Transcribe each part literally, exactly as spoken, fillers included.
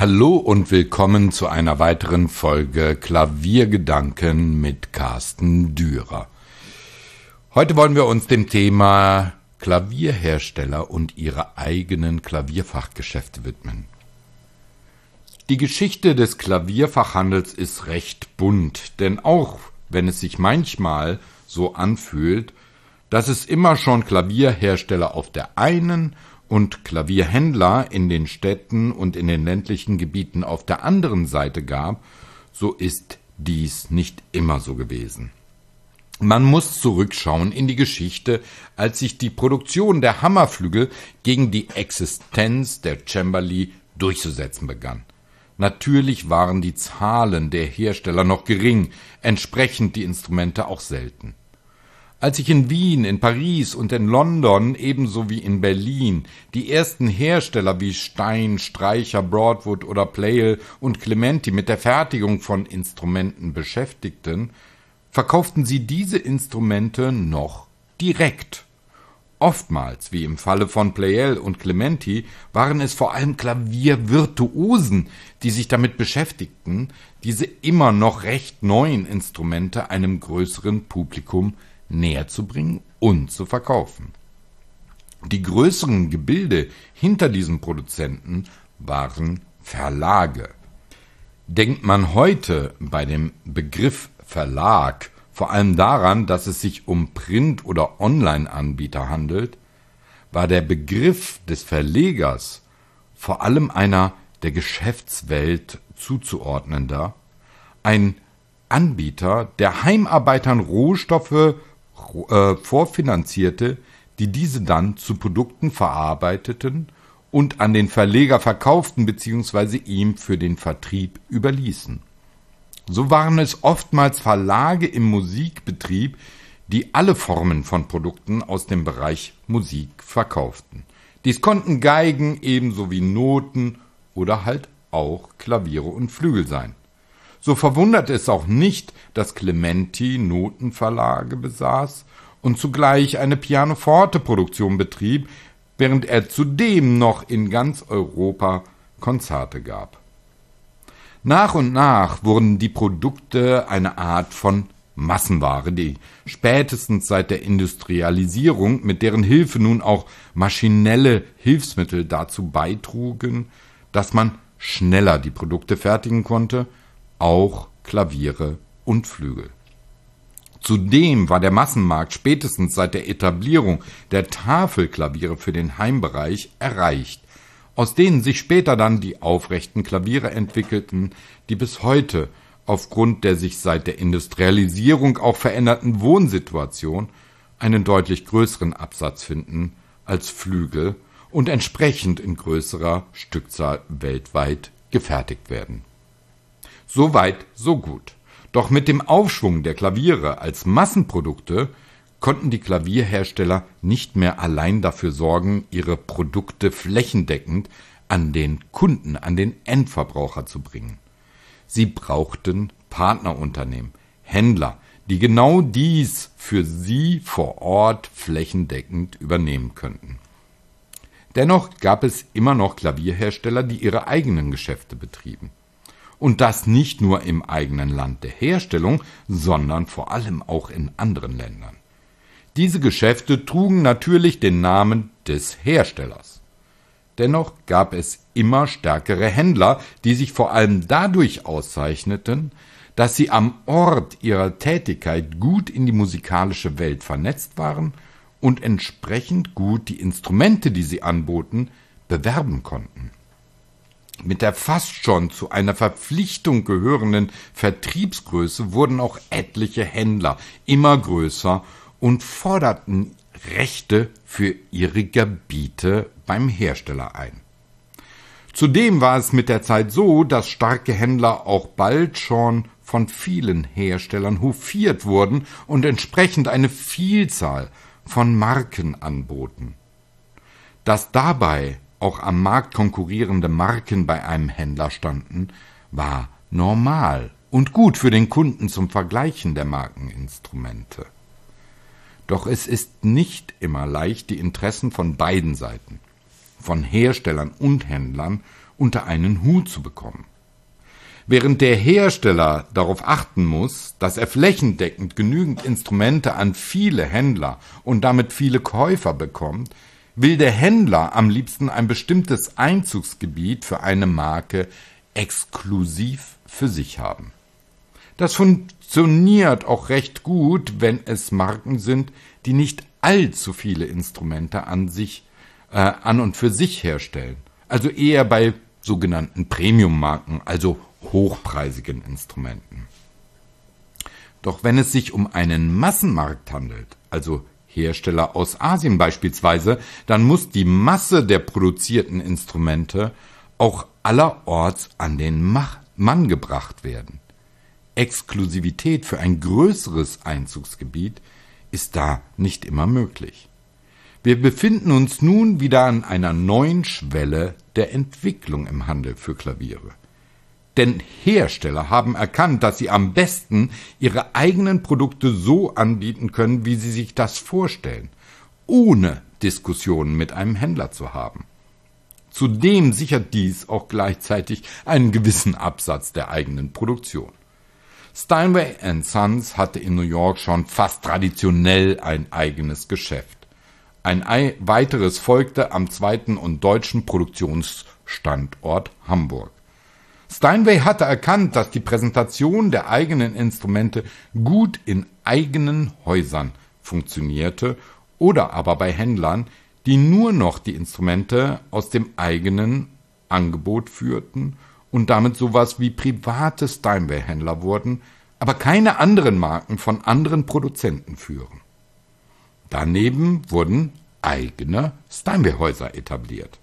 Hallo und willkommen zu einer weiteren Folge Klaviergedanken mit Carsten Dürer. Heute wollen wir uns dem Thema Klavierhersteller und ihre eigenen Klavierfachgeschäfte widmen. Die Geschichte des Klavierfachhandels ist recht bunt, denn auch wenn es sich manchmal so anfühlt, dass es immer schon Klavierhersteller auf der einen und Klavierhändler in den Städten und in den ländlichen Gebieten auf der anderen Seite gab, so ist dies nicht immer so gewesen. Man muss zurückschauen in die Geschichte, als sich die Produktion der Hammerflügel gegen die Existenz der Cembali durchzusetzen begann. Natürlich waren die Zahlen der Hersteller noch gering, entsprechend die Instrumente auch selten. Als sich in Wien, in Paris und in London ebenso wie in Berlin die ersten Hersteller wie Stein, Streicher, Broadwood oder Pleyel und Clementi mit der Fertigung von Instrumenten beschäftigten, verkauften sie diese Instrumente noch direkt. Oftmals, wie im Falle von Pleyel und Clementi, waren es vor allem Klaviervirtuosen, die sich damit beschäftigten, diese immer noch recht neuen Instrumente einem größeren Publikum näher zu bringen und zu verkaufen. Die größeren Gebilde hinter diesen Produzenten waren Verlage. Denkt man heute bei dem Begriff Verlag vor allem daran, dass es sich um Print- oder Online-Anbieter handelt, war der Begriff des Verlegers vor allem einer der Geschäftswelt zuzuordnender, ein Anbieter, der Heimarbeitern Rohstoffe äh, vorfinanzierte, die diese dann zu Produkten verarbeiteten und an den Verleger verkauften bzw. ihm für den Vertrieb überließen. So waren es oftmals Verlage im Musikbetrieb, die alle Formen von Produkten aus dem Bereich Musik verkauften. Dies konnten Geigen ebenso wie Noten oder halt auch Klaviere und Flügel sein. So verwundert es auch nicht, dass Clementi Notenverlage besaß und zugleich eine Pianoforte-Produktion betrieb, während er zudem noch in ganz Europa Konzerte gab. Nach und nach wurden die Produkte eine Art von Massenware, die spätestens seit der Industrialisierung, mit deren Hilfe nun auch maschinelle Hilfsmittel dazu beitrugen, dass man schneller die Produkte fertigen konnte, auch Klaviere und Flügel. Zudem war der Massenmarkt spätestens seit der Etablierung der Tafelklaviere für den Heimbereich erreicht, aus denen sich später dann die aufrechten Klaviere entwickelten, die bis heute aufgrund der sich seit der Industrialisierung auch veränderten Wohnsituation einen deutlich größeren Absatz finden als Flügel und entsprechend in größerer Stückzahl weltweit gefertigt werden. Soweit, so gut. Doch mit dem Aufschwung der Klaviere als Massenprodukte konnten die Klavierhersteller nicht mehr allein dafür sorgen, ihre Produkte flächendeckend an den Kunden, an den Endverbraucher zu bringen. Sie brauchten Partnerunternehmen, Händler, die genau dies für sie vor Ort flächendeckend übernehmen könnten. Dennoch gab es immer noch Klavierhersteller, die ihre eigenen Geschäfte betrieben. Und das nicht nur im eigenen Land der Herstellung, sondern vor allem auch in anderen Ländern. Diese Geschäfte trugen natürlich den Namen des Herstellers. Dennoch gab es immer stärkere Händler, die sich vor allem dadurch auszeichneten, dass sie am Ort ihrer Tätigkeit gut in die musikalische Welt vernetzt waren und entsprechend gut die Instrumente, die sie anboten, bewerben konnten. Mit der fast schon zu einer Verpflichtung gehörenden Vertriebsgröße wurden auch etliche Händler immer größer und forderten Rechte für ihre Gebiete beim Hersteller ein. Zudem war es mit der Zeit so, dass starke Händler auch bald schon von vielen Herstellern hofiert wurden und entsprechend eine Vielzahl von Marken anboten. Dass dabei auch am Markt konkurrierende Marken bei einem Händler standen, war normal und gut für den Kunden zum Vergleichen der Markeninstrumente. Doch es ist nicht immer leicht, die Interessen von beiden Seiten, von Herstellern und Händlern unter einen Hut zu bekommen. Während der Hersteller darauf achten muss, dass er flächendeckend genügend Instrumente an viele Händler und damit viele Käufer bekommt, will der Händler am liebsten ein bestimmtes Einzugsgebiet für eine Marke exklusiv für sich haben. Das funktioniert auch recht gut, wenn es Marken sind, die nicht allzu viele Instrumente an sich, äh, an und für sich herstellen. Also eher bei sogenannten Premium-Marken, also hochpreisigen Instrumenten. Doch wenn es sich um einen Massenmarkt handelt, also Hersteller aus Asien beispielsweise, dann muss die Masse der produzierten Instrumente auch allerorts an den Mann gebracht werden. Exklusivität für ein größeres Einzugsgebiet ist da nicht immer möglich. Wir befinden uns nun wieder an einer neuen Schwelle der Entwicklung im Handel für Klaviere. Denn Hersteller haben erkannt, dass sie am besten ihre eigenen Produkte so anbieten können, wie sie sich das vorstellen, ohne Diskussionen mit einem Händler zu haben. Zudem sichert dies auch gleichzeitig einen gewissen Absatz der eigenen Produktion. Steinway and Sons hatte in New York schon fast traditionell ein eigenes Geschäft. Ein weiteres folgte am zweiten und deutschen Produktionsstandort Hamburg. Steinway hatte erkannt, dass die Präsentation der eigenen Instrumente gut in eigenen Häusern funktionierte oder aber bei Händlern, die nur noch die Instrumente aus dem eigenen Angebot führten und damit sowas wie private Steinway-Händler wurden, aber keine anderen Marken von anderen Produzenten führen. Daneben wurden eigene Steinway-Häuser etabliert.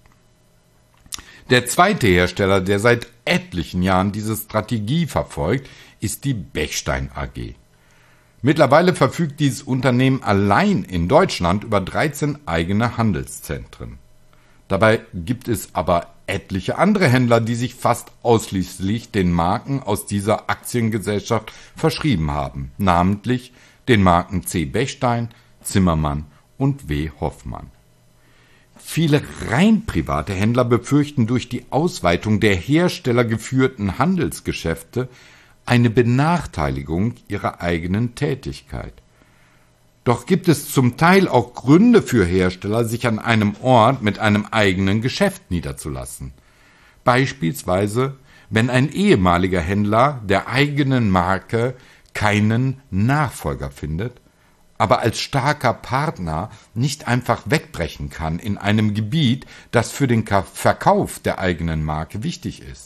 Der zweite Hersteller, der seit etlichen Jahren diese Strategie verfolgt, ist die Bechstein A G. Mittlerweile verfügt dieses Unternehmen allein in Deutschland über dreizehn eigene Handelszentren. Dabei gibt es aber etliche andere Händler, die sich fast ausschließlich den Marken aus dieser Aktiengesellschaft verschrieben haben, namentlich den Marken C. Bechstein, Zimmermann und W. Hoffmann. Viele rein private Händler befürchten durch die Ausweitung der herstellergeführten Handelsgeschäfte eine Benachteiligung ihrer eigenen Tätigkeit. Doch gibt es zum Teil auch Gründe für Hersteller, sich an einem Ort mit einem eigenen Geschäft niederzulassen. Beispielsweise, wenn ein ehemaliger Händler der eigenen Marke keinen Nachfolger findet, aber als starker Partner nicht einfach wegbrechen kann in einem Gebiet, das für den Verkauf der eigenen Marke wichtig ist.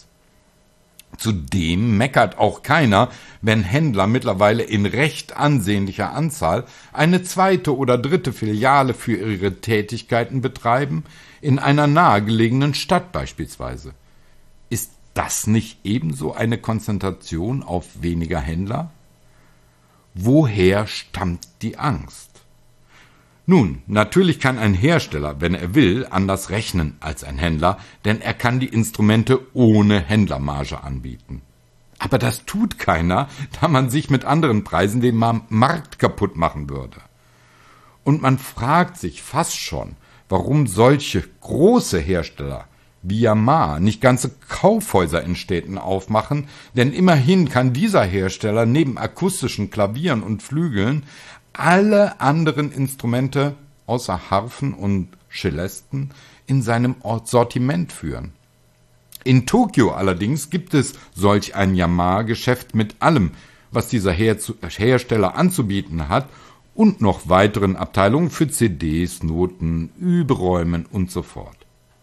Zudem meckert auch keiner, wenn Händler mittlerweile in recht ansehnlicher Anzahl eine zweite oder dritte Filiale für ihre Tätigkeiten betreiben, in einer nahegelegenen Stadt beispielsweise. Ist das nicht ebenso eine Konzentration auf weniger Händler? Woher stammt die Angst? Nun, natürlich kann ein Hersteller, wenn er will, anders rechnen als ein Händler, denn er kann die Instrumente ohne Händlermarge anbieten. Aber das tut keiner, da man sich mit anderen Preisen den Markt kaputt machen würde. Und man fragt sich fast schon, warum solche große Hersteller wie Yamaha nicht ganze Kaufhäuser in Städten aufmachen, denn immerhin kann dieser Hersteller neben akustischen Klavieren und Flügeln alle anderen Instrumente außer Harfen und Cellesten in seinem Sortiment führen. In Tokio allerdings gibt es solch ein Yamaha-Geschäft mit allem, was dieser Her- Hersteller anzubieten hat und noch weiteren Abteilungen für C Ds, Noten, Überäumen und so fort.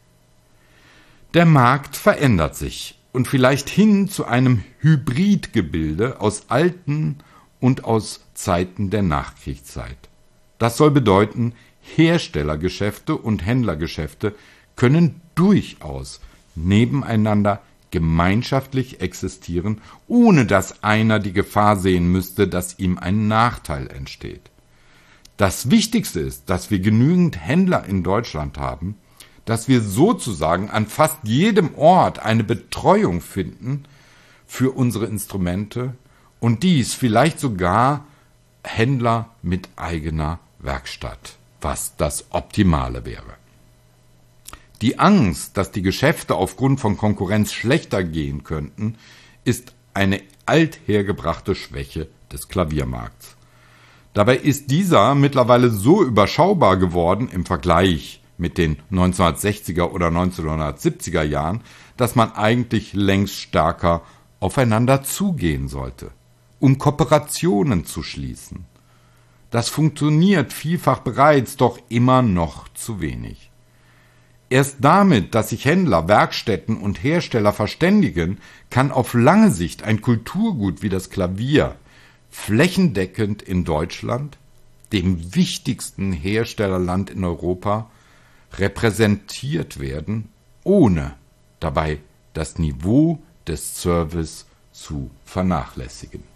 Der Markt verändert sich und vielleicht hin zu einem Hybridgebilde aus alten und aus Zeiten der Nachkriegszeit. Das soll bedeuten, Herstellergeschäfte und Händlergeschäfte können durchaus nebeneinander gemeinschaftlich existieren, ohne dass einer die Gefahr sehen müsste, dass ihm ein Nachteil entsteht. Das Wichtigste ist, dass wir genügend Händler in Deutschland haben, dass wir sozusagen an fast jedem Ort eine Betreuung finden für unsere Instrumente und dies vielleicht sogar Händler mit eigener Werkstatt, was das Optimale wäre. Die Angst, dass die Geschäfte aufgrund von Konkurrenz schlechter gehen könnten, ist eine althergebrachte Schwäche des Klaviermarkts. Dabei ist dieser mittlerweile so überschaubar geworden im Vergleich mit den neunzehnhundertsechziger oder neunzehnhundertsiebziger Jahren, dass man eigentlich längst stärker aufeinander zugehen sollte, um Kooperationen zu schließen. Das funktioniert vielfach bereits, doch immer noch zu wenig. Erst damit, dass sich Händler, Werkstätten und Hersteller verständigen, kann auf lange Sicht ein Kulturgut wie das Klavier flächendeckend in Deutschland, dem wichtigsten Herstellerland in Europa, repräsentiert werden, ohne dabei das Niveau des Service zu vernachlässigen.